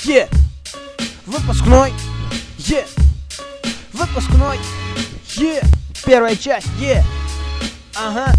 Е, выпускной, е, выпускной, е, первая часть, е, ага,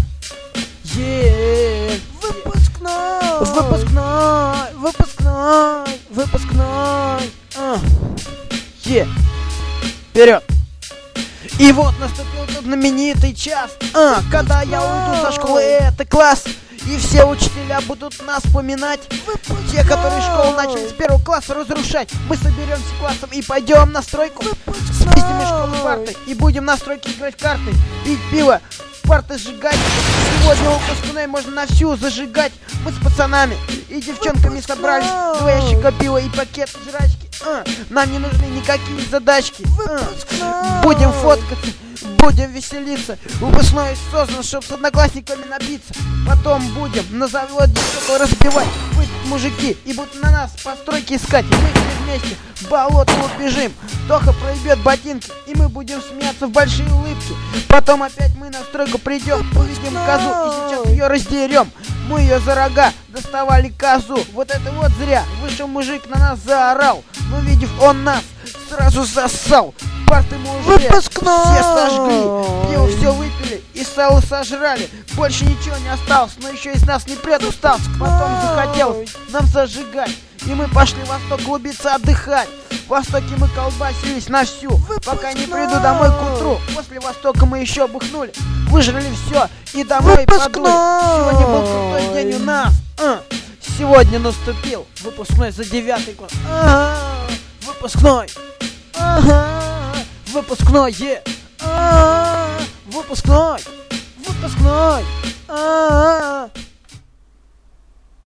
е, выпускной, выпускной, выпускной, выпускной, е, вперед. И вот наступил тот знаменитый час, когда я уйду со школы, это класс. И все учителя будут нас вспоминать. Те, которые школу начали с первого класса разрушать. Мы соберемся классом и пойдем на стройку. Спиздим из школы парты и будем на стройке играть в карты. Пить пиво, парты сжигать. Сегодня выпускной можно на всю зажигать. Мы с пацанами и девчонками собрались. 2 ящика пива и пакет жрачки. Нам не нужны никакие задачки. Будем фоткаться, будем веселиться. Выпускной создан, чтоб с одноклассниками набиться. Потом будем на заводе что-то разбивать. Выйдут мужики и будут на нас по стройке искать. И мы все вместе в болото убежим. Тоха проебет ботинки, и мы будем смеяться в большие улыбки. Потом опять мы на стройку придем, увидим козу и сейчас ее раздерем. Мы ее за рога доставали козу. Вот это вот зря. Вышел мужик, на нас заорал. Но увидев он нас, сразу засал. Парты мы уже все сожгли. Пиво все выпили и сало сожрали. Больше ничего не осталось, но еще из нас не прет усталость. Потом захотелось нам зажигать. И мы пошли в Восток глубиться отдыхать. В Востоке мы колбасились на всю, пока не приду домой к утру. После Востока мы еще бухнули, выжрали все и домой подули. Сегодня был крутой день у нас. Сегодня наступил выпускной за 9 класс. Выпускной. Выпускной, выпускной, выпускной,